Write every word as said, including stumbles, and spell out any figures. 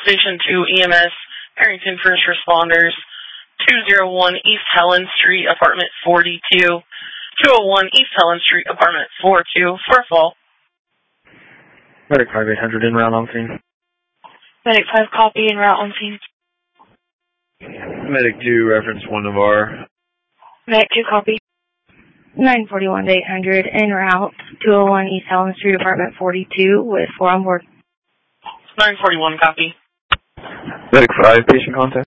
Station two E M S, Harrington First Responders, two oh one East Helen Street, Apartment forty-two, two oh one East Helen Street, Apartment forty-two, for a fall. Medic five eight hundred en route on scene. Medic five copy en route on scene. Medic two, reference one of our. Medic two copy. nine forty-one to eight hundred en route, two oh one East Helen Street, Apartment forty-two, with four on board. nine forty-one copy. Medic five, patient contact.